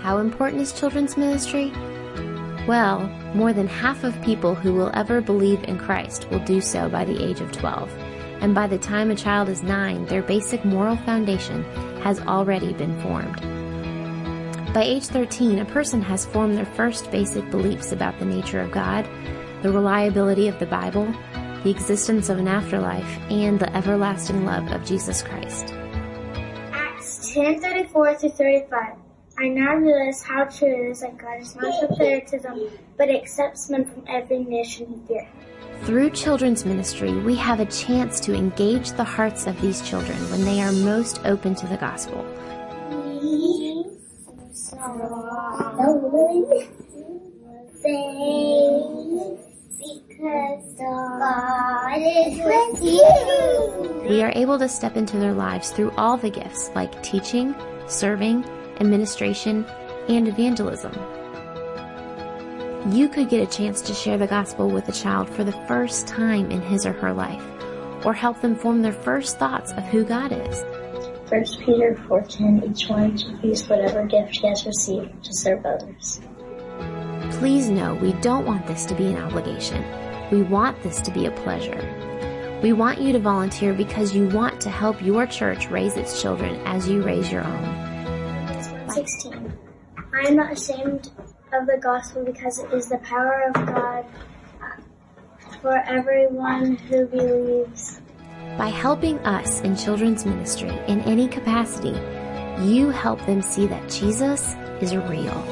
How important is children's ministry? Well, more than half of people who will ever believe in Christ will do so by the age of 12. And by the time a child is 9, their basic moral foundation has already been formed. By age 13, a person has formed their first basic beliefs about the nature of God, the reliability of the Bible, the existence of an afterlife, and the everlasting love of Jesus Christ. Acts 10:34-35. I now realize how true it is that God does not show favoritism, but accepts men from every nation he fears. Through children's ministry, we have a chance to engage the hearts of these children when they are most open to the gospel. We saw the faith because God is with you. We are able to step into their lives through all the gifts like teaching, serving, administration, and evangelism. You could get a chance to share the gospel with a child for the first time in his or her life, or help them form their first thoughts of who God is. 1 Peter 4:10, each one should use whatever gift he has received to serve others. Please know we don't want this to be an obligation. We want this to be a pleasure. We want you to volunteer because you want to help your church raise its children as you raise your own. 16. I am not ashamed of the gospel because it is the power of God for everyone who believes. By helping us in children's ministry in any capacity, you help them see that Jesus is real.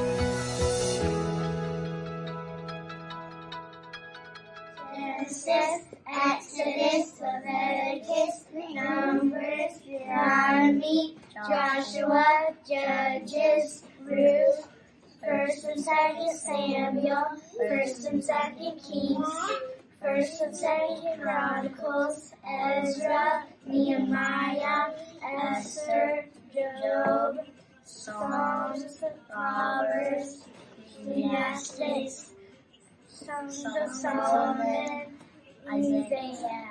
Genesis, Exodus, Leviticus, Numbers, Deuteronomy, Joshua, Judges, Ruth, 1st and 2nd Samuel, 1st and 2nd Kings, 1st and 2nd Chronicles, Ezra, Nehemiah, Esther, Job, Psalms, Proverbs, Ecclesiastes, Songs of Solomon, Isaiah.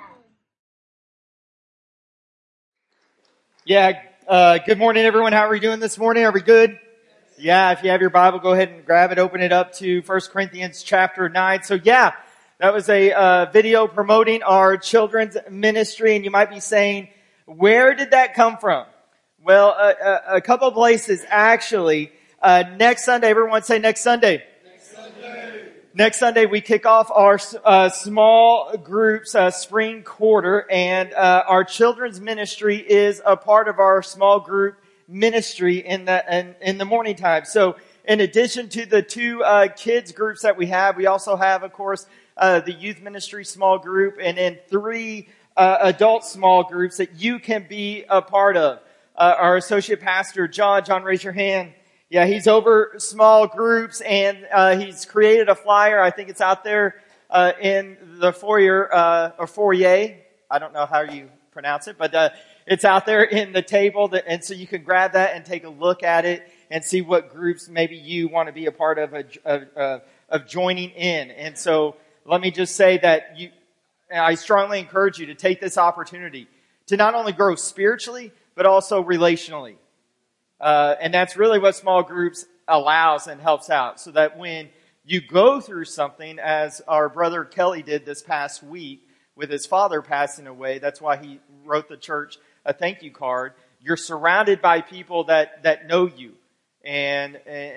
Good morning, everyone. How are we doing this morning? Are we good? Yeah, if you have your Bible, go ahead and grab it, open it up to 1 Corinthians chapter 9. So that was a video promoting our children's ministry, and you might be saying, where did that come from? Well, a couple of places, actually. Next Sunday, everyone say next Sunday. Next Sunday, we kick off our small groups spring quarter, and our children's ministry is a part of our small group ministry in the morning time. So, in addition to the two kids groups that we also have, of course, the youth ministry small group, and then 3 adult small groups that you can be a part of. Our associate pastor, John, raise your hand. Yeah, he's over small groups, and he's created a flyer. I think it's out there in the foyer, or foyer. I don't know how you pronounce it, but it's out there in the table, and so you can grab that and take a look at it and see what groups maybe you want to be a part of joining in. And so let me just say that I strongly encourage you to take this opportunity to not only grow spiritually, but also relationally. And that's really what small groups allows and helps out, so that when you go through something, as our brother Kelly did this past week with his father passing away, that's why he wrote the church a thank you card. You're surrounded by people that know you and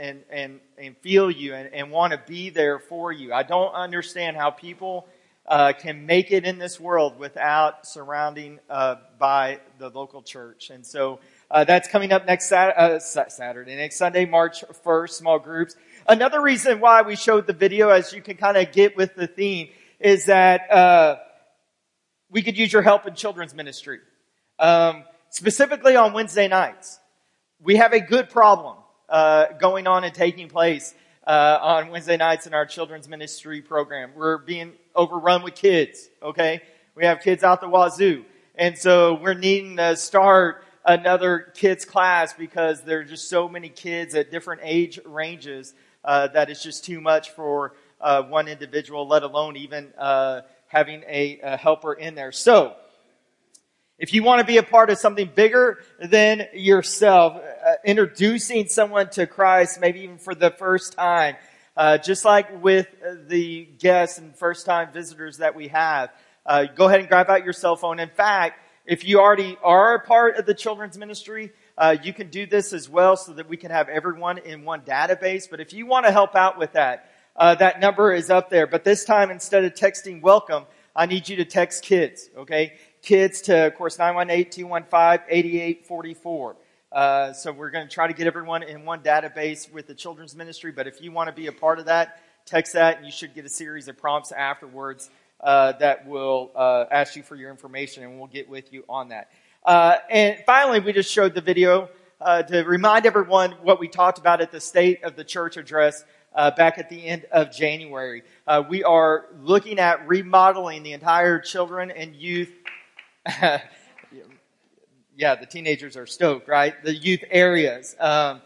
feel you and want to be there for you. I don't understand how people can make it in this world without surrounding by the local church. And so that's coming up next Saturday, next Sunday, March 1st, small groups. Another reason why we showed the video, as you can kind of get with the theme, is that we could use your help in children's ministry. Specifically on Wednesday nights. We have a good problem going on and taking place on Wednesday nights in our children's ministry program. We're being overrun with kids, okay? We have kids out the wazoo. And so we're needing to start another kids class because there are just so many kids at different age ranges that it's just too much for one individual, let alone even having a helper in there. So, if you want to be a part of something bigger than yourself, introducing someone to Christ, maybe even for the first time, just like with the guests and first-time visitors that we have, go ahead and grab out your cell phone. In fact, if you already are a part of the children's ministry, you can do this as well so that we can have everyone in one database. But if you want to help out with that, that number is up there. But this time, instead of texting welcome, I need you to text kids, okay? Kids to, of course, 918-215-8844. So we're going to try to get everyone in one database with the children's ministry. But if you want to be a part of that, text that, and you should get a series of prompts afterwards that will ask you for your information, and we'll get with you on that. And finally, we just showed the video to remind everyone what we talked about at the State of the Church address back at the end of January. We are looking at remodeling the entire children and youth. Yeah, the teenagers are stoked, right? The youth areas. I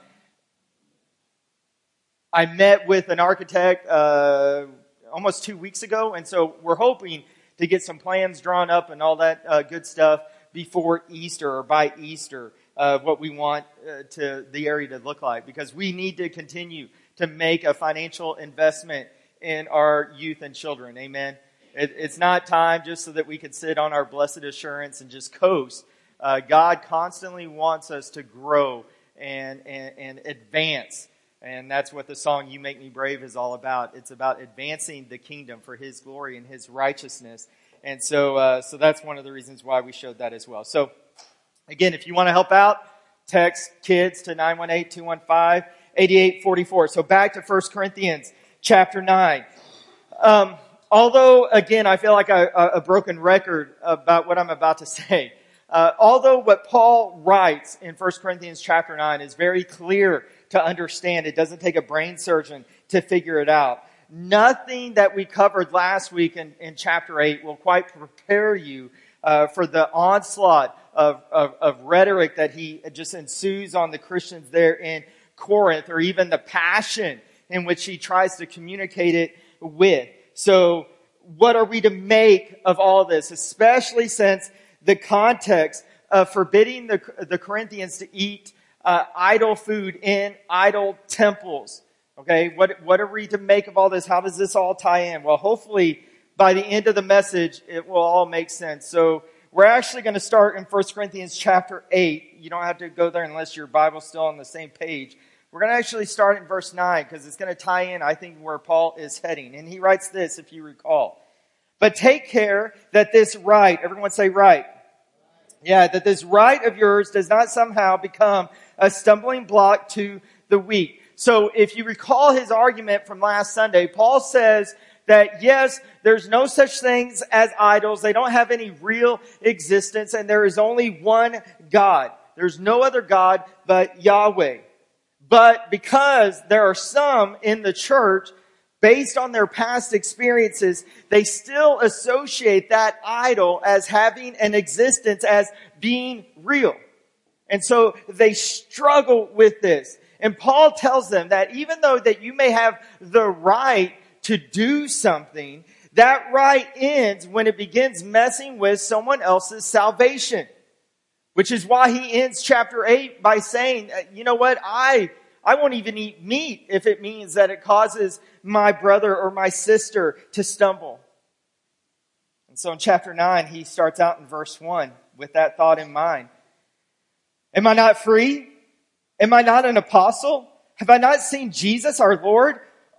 met with an architect almost 2 weeks ago, and so we're hoping to get some plans drawn up and all that good stuff before Easter or by Easter, what we want to the area to look like, because we need to continue to make a financial investment in our youth and children. Amen. It's not time just so that we can sit on our blessed assurance and just coast. God constantly wants us to grow and advance. And that's what the song You Make Me Brave is all about. It's about advancing the kingdom for His glory and His righteousness. And so that's one of the reasons why we showed that as well. So again, if you want to help out, text kids to 918-215-8844. So back to 1 Corinthians chapter 9. Although, again, I feel like a broken record about what I'm about to say. Although what Paul writes in 1 Corinthians chapter 9 is very clear to understand, it doesn't take a brain surgeon to figure it out. Nothing that we covered last week in chapter 8 will quite prepare you for the onslaught of rhetoric that he just ensues on the Christians there in Corinth, or even the passion in which he tries to communicate it with. So what are we to make of all this, especially since the context of forbidding the Corinthians to eat idol food in idol temples? Okay, what are we to make of all this? How does this all tie in? Well, hopefully by the end of the message, it will all make sense. So we're actually going to start in 1 Corinthians chapter 8. You don't have to go there unless your Bible's still on the same page. We're going to actually start in verse 9 because it's going to tie in, I think, where Paul is heading. And he writes this, if you recall. But take care that this right, everyone say right. Yeah, that this right of yours does not somehow become a stumbling block to the weak. So if you recall his argument from last Sunday, Paul says that yes, there's no such things as idols. They don't have any real existence, and there is only one God. There's no other God but Yahweh. But because there are some in the church, based on their past experiences, they still associate that idol as having an existence, as being real. And so they struggle with this. And Paul tells them that even though that you may have the right to do something, that right ends when it begins messing with someone else's salvation. Which is why he ends chapter 8 by saying, you know what, I won't even eat meat if it means that it causes my brother or my sister to stumble. And so in chapter 9, he starts out in verse 1 with that thought in mind. Am I not free? Am I not an apostle? Have I not seen Jesus our Lord?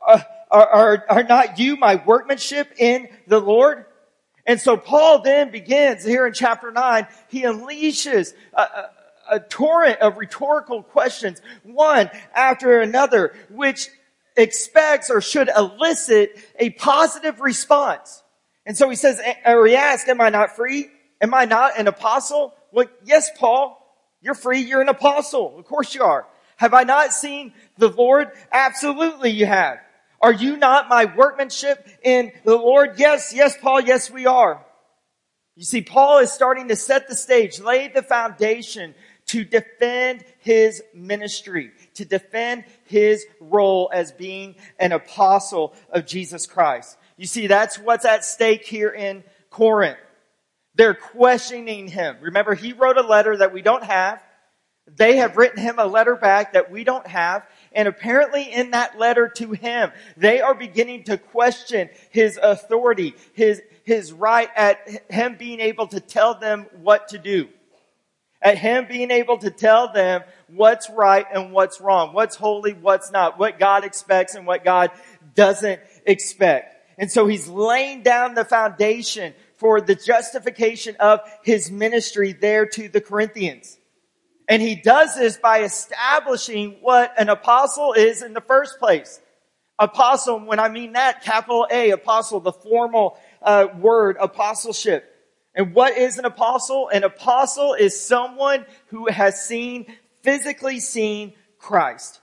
Are not you my workmanship in the Lord? And so Paul then begins here in chapter 9, he unleashes a torrent of rhetorical questions, one after another, which expects or should elicit a positive response. And so he says, or he asks, am I not free? Am I not an apostle? Well, yes, Paul, you're free. You're an apostle. Of course you are. Have I not seen the Lord? Absolutely you have. Are you not my workmanship in the Lord? Yes, Paul, yes, we are. You see, Paul is starting to set the stage, lay the foundation to defend his ministry, to defend his role as being an apostle of Jesus Christ. You see, that's what's at stake here in Corinth. They're questioning him. Remember, he wrote a letter that we don't have, They have written him a letter back that we don't have. And apparently in that letter to him, they are beginning to question his authority, his right at him being able to tell them what to do. At him being able to tell them what's right and what's wrong, what's holy, what's not, what God expects and what God doesn't expect. And so he's laying down the foundation for the justification of his ministry there to the Corinthians. And he does this by establishing what an apostle is in the first place. Apostle, when I mean that, capital A, apostle, the formal word, apostleship. And what is an apostle? An apostle is someone who has physically seen Christ.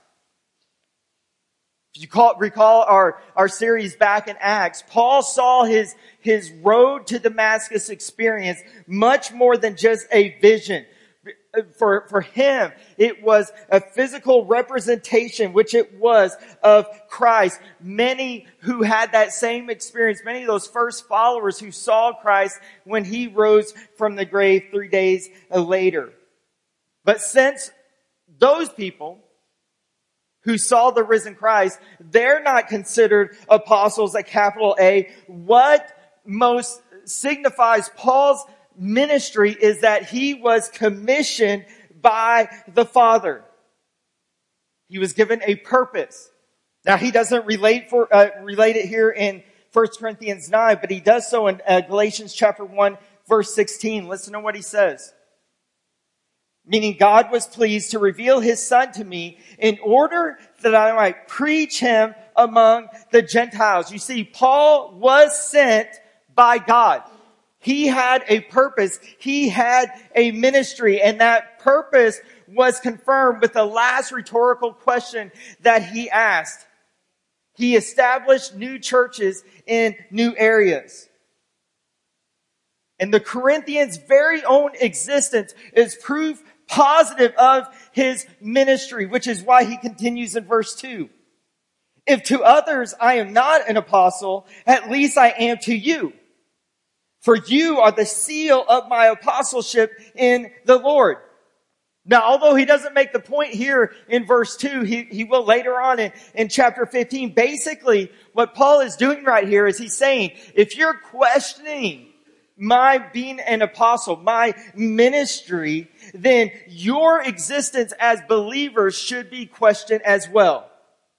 If you recall our series back in Acts, Paul saw his road to Damascus experience much more than just a vision. For him, it was a physical representation, which it was, of Christ. Many who had that same experience, many of those first followers who saw Christ when he rose from the grave 3 days later. But since those people who saw the risen Christ, they're not considered apostles at capital A, what most signifies Paul's ministry is that he was commissioned by the Father. He was given a purpose. Now he doesn't relate it here in 1 Corinthians 9, but he does so in Galatians chapter 1, verse 16. Listen to what he says. Meaning God was pleased to reveal his Son to me in order that I might preach him among the Gentiles. You see, Paul was sent by God. He had a purpose. He had a ministry, and that purpose was confirmed with the last rhetorical question that he asked. He established new churches in new areas. And the Corinthians' very own existence is proof positive of his ministry, which is why he continues in verse 2. If to others I am not an apostle, at least I am to you. For you are the seal of my apostleship in the Lord. Now, although he doesn't make the point here in verse 2, he will later on in chapter 15. Basically, what Paul is doing right here is he's saying, if you're questioning my being an apostle, my ministry, then your existence as believers should be questioned as well.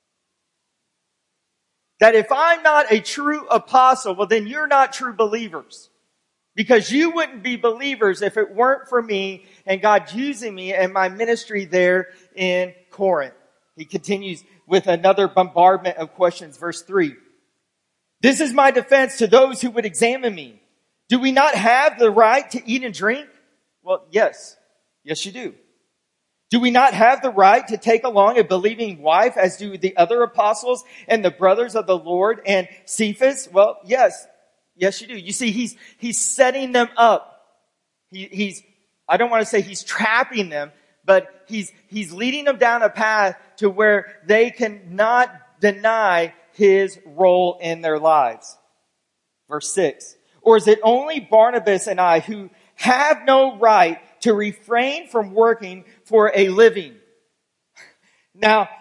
That if I'm not a true apostle, well then you're not true believers. Because you wouldn't be believers if it weren't for me and God using me and my ministry there in Corinth. He continues with another bombardment of questions. Verse 3. This is my defense to those who would examine me. Do we not have the right to eat and drink? Well, yes. Yes, you do. Do we not have the right to take along a believing wife as do the other apostles and the brothers of the Lord and Cephas? Well, yes. Yes, you do. You see, he's setting them up. I don't want to say he's trapping them, but he's leading them down a path to where they cannot deny his role in their lives. Verse 6. Or is it only Barnabas and I who have no right to refrain from working for a living? Now,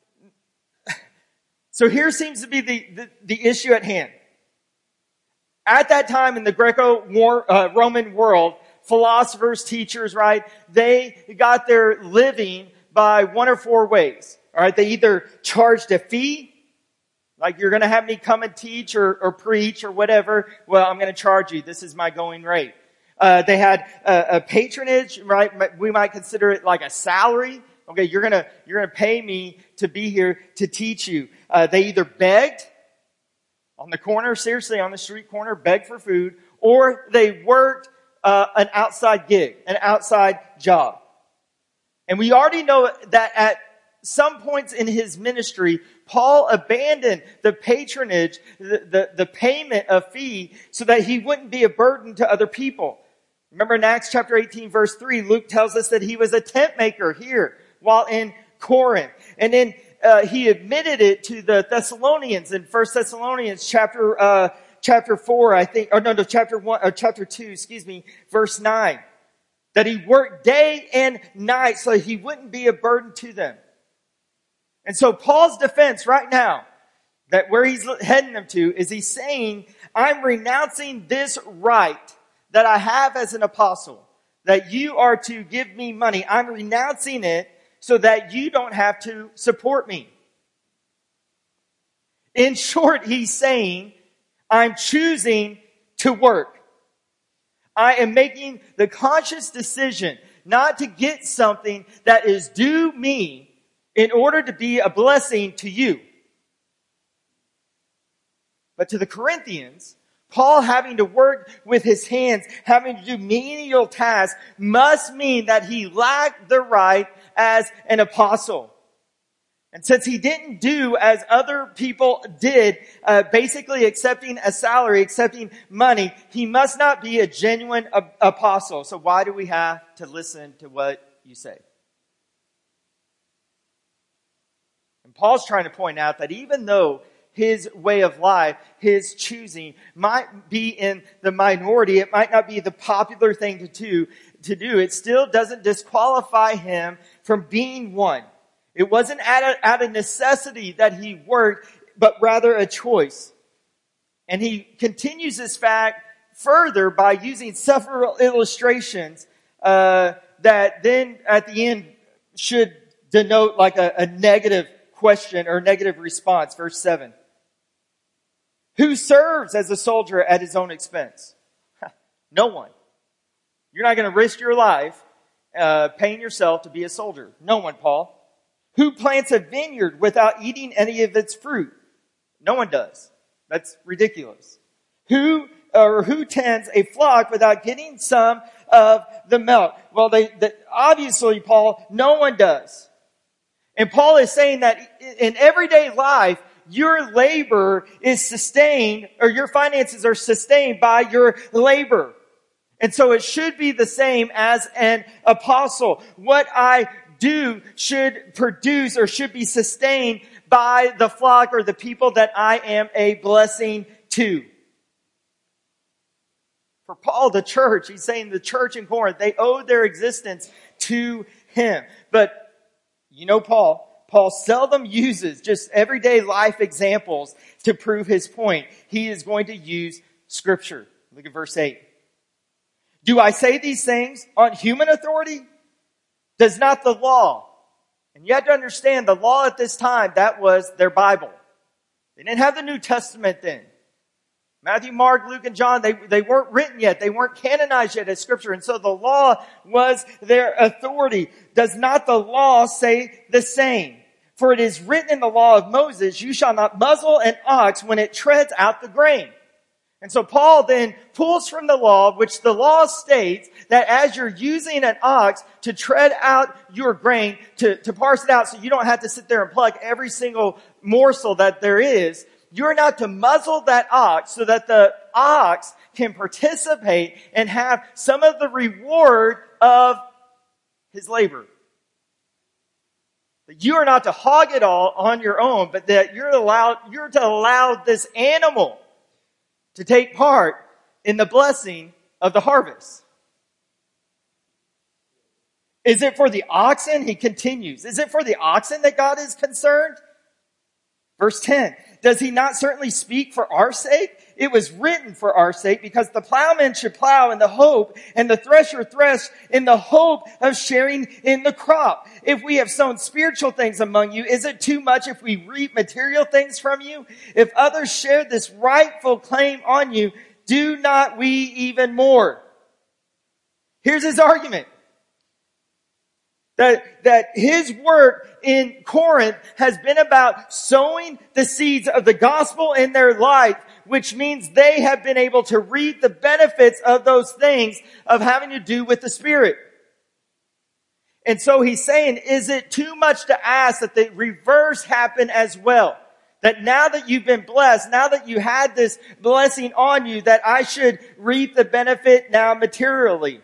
so here seems to be the issue at hand. At that time in the Greco-Roman world, philosophers, teachers, right, they got their living by one or four ways. All right, they either charged a fee, like you're going to have me come and teach or preach or whatever. Well, I'm going to charge you. This is my going rate. They had a patronage, right? We might consider it like a salary. Okay, you're going to pay me to be here to teach you. They either begged on the corner, seriously, on the street corner, begged for food, or they worked an outside gig, an outside job. And we already know that at some points in his ministry, Paul abandoned the patronage, the payment of fee, so that he wouldn't be a burden to other people. Remember in Acts chapter 18, verse 3, Luke tells us that he was a tent maker here while in Corinth. And then he admitted it to the Thessalonians in 1 Thessalonians chapter 4, I think, or no, chapter 1, or chapter 2, verse 9. that he worked day and night so he wouldn't be a burden to them. And so Paul's defense right now, that where he's heading them to, is he's saying, I'm renouncing this right that I have as an apostle, that you are to give me money. I'm renouncing it so that you don't have to support me. In short, he's saying, I'm choosing to work. I am making the conscious decision not to get something that is due me in order to be a blessing to you. But to the Corinthians, Paul having to work with his hands, having to do menial tasks, must mean that he lacked the right as an apostle. And since he didn't do as other people did, basically accepting a salary, accepting money, he must not be a genuine apostle. So why do we have to listen to what you say? And Paul's trying to point out that even though his way of life, his choosing, might be in the minority, it might not be the popular thing to do, it still doesn't disqualify him from being one. It wasn't out of necessity that he worked, but rather a choice. And he continues this fact further by using several illustrations that then at the end should denote like a negative question or negative response. Verse 7. Who serves as a soldier at his own expense? No one. You're not going to risk your life paying yourself to be a soldier. No one, Paul. Who plants a vineyard without eating any of its fruit? No one does. That's ridiculous. Who tends a flock without getting some of the milk? Well, obviously, Paul, no one does. And Paul is saying that in everyday life, your labor is sustained, or your finances are sustained by your labor. And so it should be the same as an apostle. What I do should produce or should be sustained by the flock or the people that I am a blessing to. For Paul, the church, he's saying the church in Corinth, they owed their existence to him. But you know Paul seldom uses just everyday life examples to prove his point. He is going to use Scripture. Look at verse 8. Do I say these things on human authority? Does not the law? And you have to understand the law at this time, that was their Bible. They didn't have the New Testament then. Matthew, Mark, Luke, and John, they weren't written yet. They weren't canonized yet as Scripture. And so the law was their authority. Does not the law say the same? For it is written in the law of Moses, you shall not muzzle an ox when it treads out the grain. And so Paul then pulls from the law, which the law states that as you're using an ox to tread out your grain, to parse it out so you don't have to sit there and pluck every single morsel that there is, you're not to muzzle that ox so that the ox can participate and have some of the reward of his labor. That you are not to hog it all on your own, but that you're to allow this animal to take part in the blessing of the harvest. Is it for the oxen? He continues. Is it for the oxen that God is concerned? Verse 10. Does he not certainly speak for our sake? It was written for our sake because the plowman should plow in the hope and the thresher thresh in the hope of sharing in the crop. If we have sown spiritual things among you, is it too much if we reap material things from you? If others share this rightful claim on you, do not we even more? Here's his argument. That his work in Corinth has been about sowing the seeds of the gospel in their life, which means they have been able to reap the benefits of those things of having to do with the Spirit. And so he's saying, is it too much to ask that the reverse happen as well? That now that you've been blessed, now that you had this blessing on you, that I should reap the benefit now materially.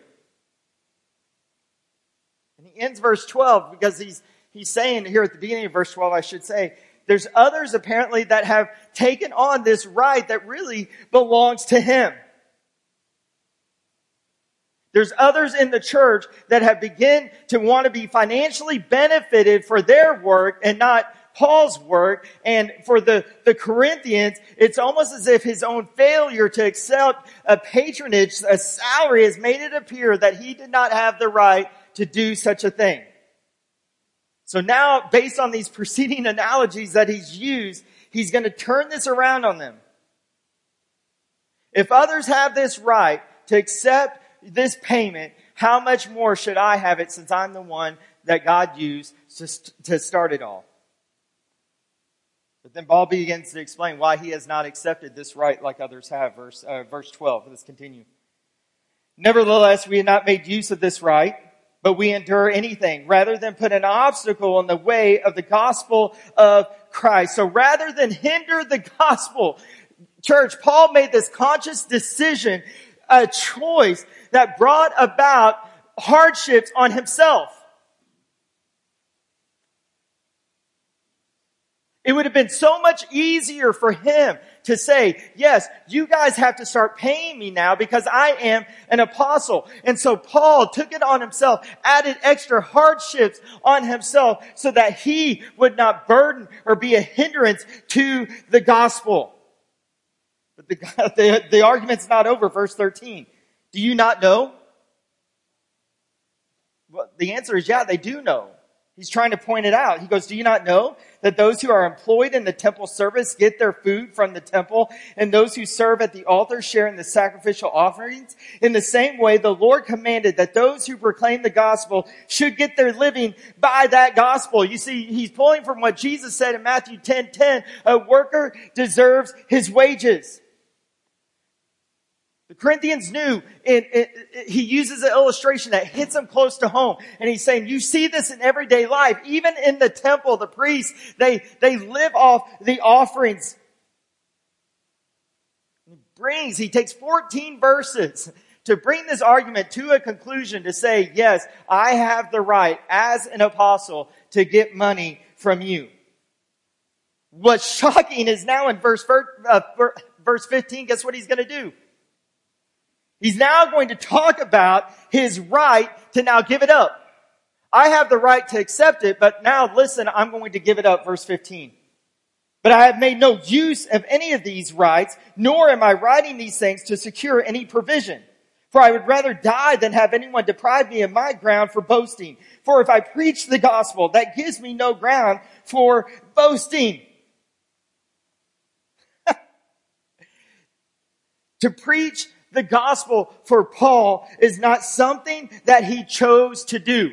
And he ends verse 12 because he's saying here at the beginning of verse 12, I should say, there's others apparently that have taken on this right that really belongs to him. There's others in the church that have begun to want to be financially benefited for their work and not Paul's work. And for the Corinthians, it's almost as if his own failure to accept a patronage, a salary, has made it appear that he did not have the right to do such a thing. So now, based on these preceding analogies that he's used, he's going to turn this around on them. If others have this right to accept this payment, how much more should I have it, since I'm the one that God used to start it all? But then Paul begins to explain why he has not accepted this right like others have. Verse 12. Let's continue. Nevertheless, we have not made use of this right, but we endure anything rather than put an obstacle in the way of the gospel of Christ. So rather than hinder the gospel, church, Paul made this conscious decision, a choice that brought about hardships on himself. It would have been so much easier for him to say, yes, you guys have to start paying me now because I am an apostle. And so Paul took it on himself, added extra hardships on himself so that he would not burden or be a hindrance to the gospel. But the argument's not over. Verse 13. Do you not know? Well, the answer is yeah, they do know. He's trying to point it out. He goes, do you not know that those who are employed in the temple service get their food from the temple, and those who serve at the altar share in the sacrificial offerings? In the same way, the Lord commanded that those who proclaim the gospel should get their living by that gospel. You see, he's pulling from what Jesus said in Matthew 10:10, a worker deserves his wages. The Corinthians knew, he uses an illustration that hits them close to home. And he's saying, you see this in everyday life. Even in the temple, the priests, they live off the offerings. He takes 14 verses to bring this argument to a conclusion, to say, yes, I have the right as an apostle to get money from you. What's shocking is now in verse 15, guess what he's going to do? He's now going to talk about his right to now give it up. I have the right to accept it, but now listen, I'm going to give it up. Verse 15. But I have made no use of any of these rights, nor am I writing these things to secure any provision. For I would rather die than have anyone deprive me of my ground for boasting. For if I preach the gospel, that gives me no ground for boasting. To preach the gospel for Paul is not something that he chose to do.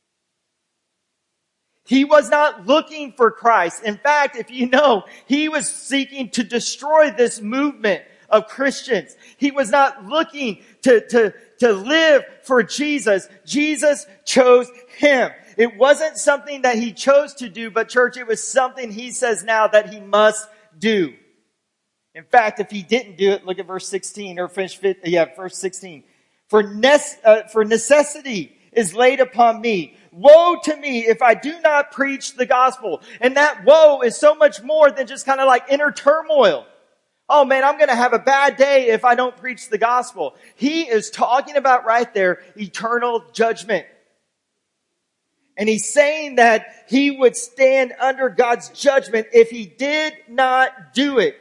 He was not looking for Christ. In fact, if you know, he was seeking to destroy this movement of Christians. He was not looking to live for Jesus. Jesus chose him. It wasn't something that he chose to do, but church, it was something he says now that he must do. In fact, if he didn't do it, look at verse 16 or verse 16. For necessity is laid upon me. Woe to me if I do not preach the gospel. And that woe is so much more than just kind of like inner turmoil. Oh man, I'm going to have a bad day if I don't preach the gospel. He is talking about right there eternal judgment. And he's saying that he would stand under God's judgment if he did not do it.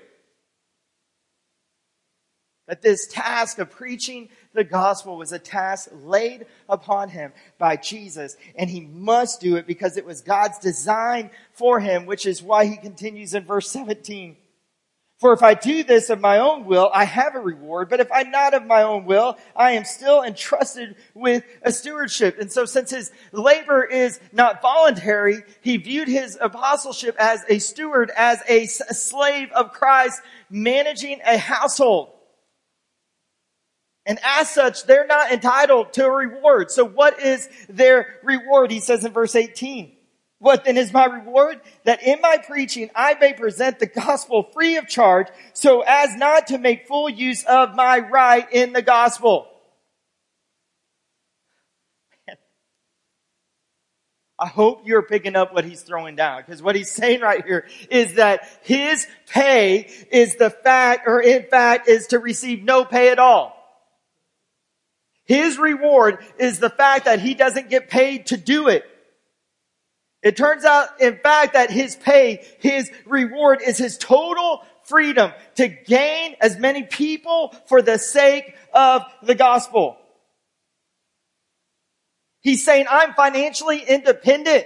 That this task of preaching the gospel was a task laid upon him by Jesus. And he must do it because it was God's design for him, which is why he continues in verse 17. For if I do this of my own will, I have a reward. But if I'm not of my own will, I am still entrusted with a stewardship. And so since his labor is not voluntary, he viewed his apostleship as a steward, as a slave of Christ, managing a household. And as such, they're not entitled to a reward. So what is their reward? He says in verse 18. What then is my reward? That in my preaching I may present the gospel free of charge, so as not to make full use of my right in the gospel. Man. I hope you're picking up what he's throwing down, because what he's saying right here is that his pay is in fact, is to receive no pay at all. His reward is the fact that he doesn't get paid to do it. It turns out, in fact, that his reward is his total freedom to gain as many people for the sake of the gospel. He's saying, I'm financially independent.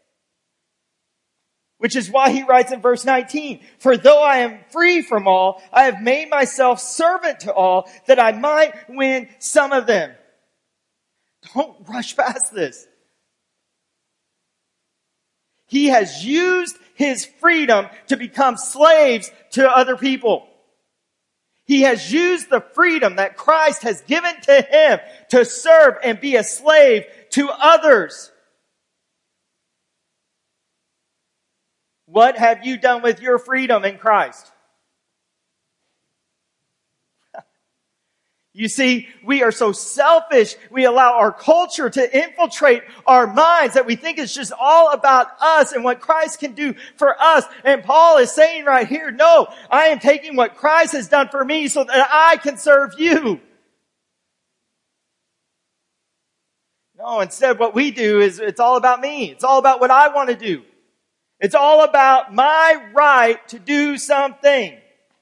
Which is why he writes in verse 19, for though I am free from all, I have made myself servant to all, that I might win some of them. Don't rush past this. He has used his freedom to become slaves to other people. He has used the freedom that Christ has given to him to serve and be a slave to others. What have you done with your freedom in Christ? You see, we are so selfish. We allow our culture to infiltrate our minds that we think it's just all about us and what Christ can do for us. And Paul is saying right here, no, I am taking what Christ has done for me so that I can serve you. No, instead what we do is it's all about me. It's all about what I want to do. It's all about my right to do something.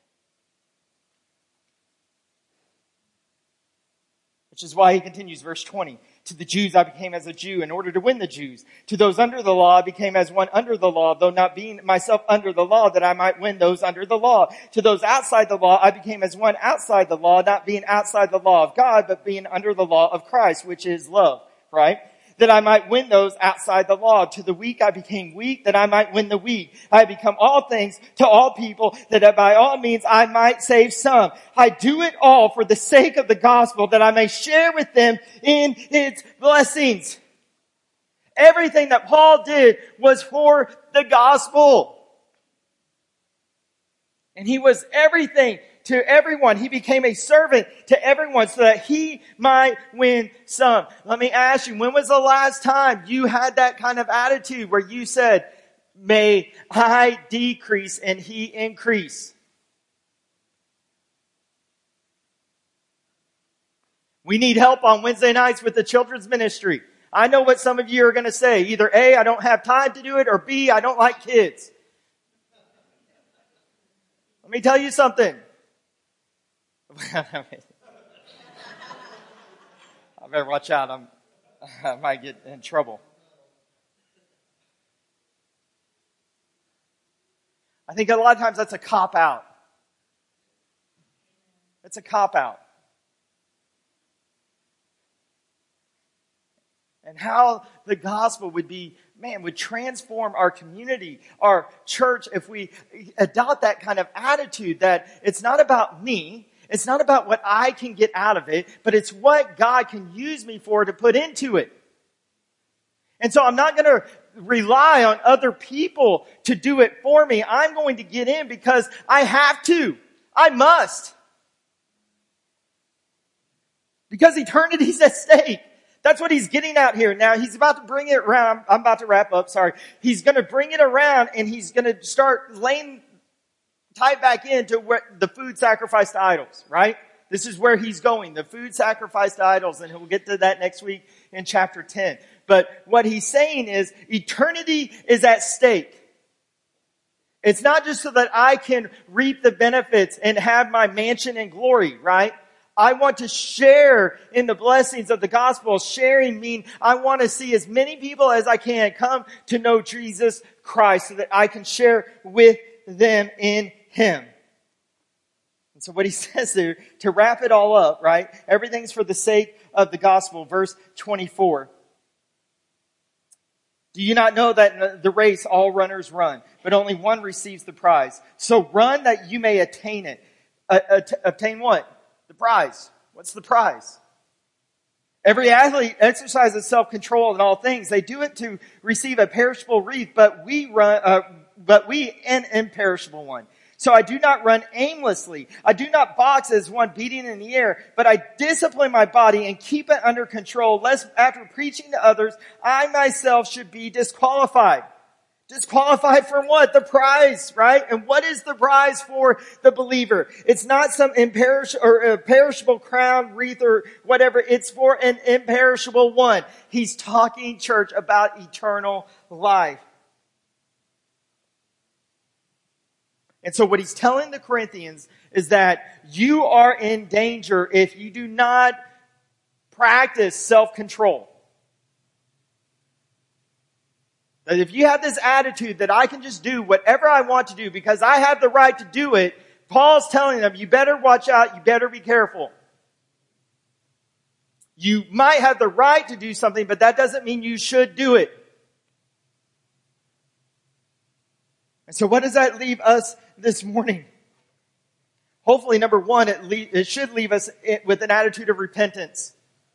Which is why he continues, verse 20. To the Jews I became as a Jew in order to win the Jews. To those under the law I became as one under the law, though not being myself under the law, that I might win those under the law. To those outside the law I became as one outside the law, not being outside the law of God, but being under the law of Christ, which is love, right? That I might win those outside the law. To the weak I became weak, that I might win the weak. I become all things to all people, that by all means I might save some. I do it all for the sake of the gospel, that I may share with them in its blessings. Everything that Paul did was for the gospel. And he was everything to everyone. He became a servant to everyone so that he might win some. Let me ask you, when was the last time you had that kind of attitude where you said, may I decrease and he increase? We need help on Wednesday nights with the children's ministry. I know what some of you are going to say. Either A, I don't have time to do it, or B, I don't like kids. Let me tell you something. I better watch out. I might get in trouble. I think a lot of times that's a cop-out. It's a cop-out. And how the gospel would transform our community, our church, if we adopt that kind of attitude that it's not about me. It's not about what I can get out of it, but it's what God can use me for to put into it. And so I'm not going to rely on other people to do it for me. I'm going to get in because I have to. I must. Because eternity's at stake. That's what he's getting out here. Now, he's about to bring it around. I'm about to wrap up. Sorry. He's going to bring it around and he's going to start tie back into where the food sacrificed to idols, right? This is where he's going, the food sacrificed to idols, and we'll get to that next week in chapter 10. But what he's saying is eternity is at stake. It's not just so that I can reap the benefits and have my mansion in glory, right? I want to share in the blessings of the gospel. Sharing means I want to see as many people as I can come to know Jesus Christ so that I can share with them in him. And so what he says there, to wrap it all up, right? Everything's for the sake of the gospel. Verse 24. Do you not know that in the race all runners run, but only one receives the prize? So run that you may attain it. Obtain what? The prize. What's the prize? Every athlete exercises self-control in all things. They do it to receive a perishable wreath, but we an imperishable one. So I do not run aimlessly. I do not box as one beating in the air, but I discipline my body and keep it under control, lest after preaching to others, I myself should be disqualified. Disqualified from what? The prize, right? And what is the prize for the believer? It's not some perishable crown, wreath, or whatever. It's for an imperishable one. He's talking, church, about eternal life. And so what he's telling the Corinthians is that you are in danger if you do not practice self-control. That if you have this attitude that I can just do whatever I want to do because I have the right to do it, Paul's telling them, you better watch out, you better be careful. You might have the right to do something, but that doesn't mean you should do it. And so what does that leave us this morning? Hopefully, number one, it should leave us with an attitude of repentance.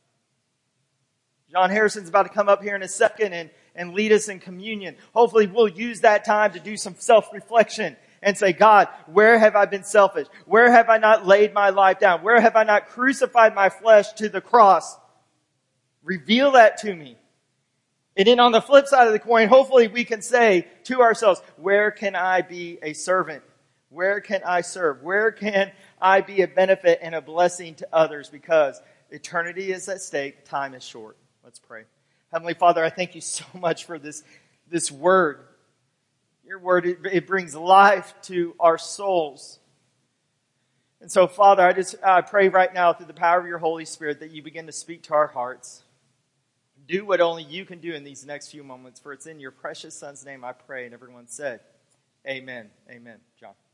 John Harrison's about to come up here in a second and lead us in communion. Hopefully we'll use that time to do some self-reflection and say, God, where have I been selfish? Where have I not laid my life down? Where have I not crucified my flesh to the cross? Reveal that to me. And then on the flip side of the coin, hopefully we can say to ourselves, where can I be a servant? Where can I serve? Where can I be a benefit and a blessing to others? Because eternity is at stake. Time is short. Let's pray. Heavenly Father, I thank you so much for this word. Your word, it brings life to our souls. And so, Father, I pray right now through the power of your Holy Spirit that you begin to speak to our hearts. Do what only you can do in these next few moments, for it's in your precious Son's name I pray. And everyone said, amen. Amen. John.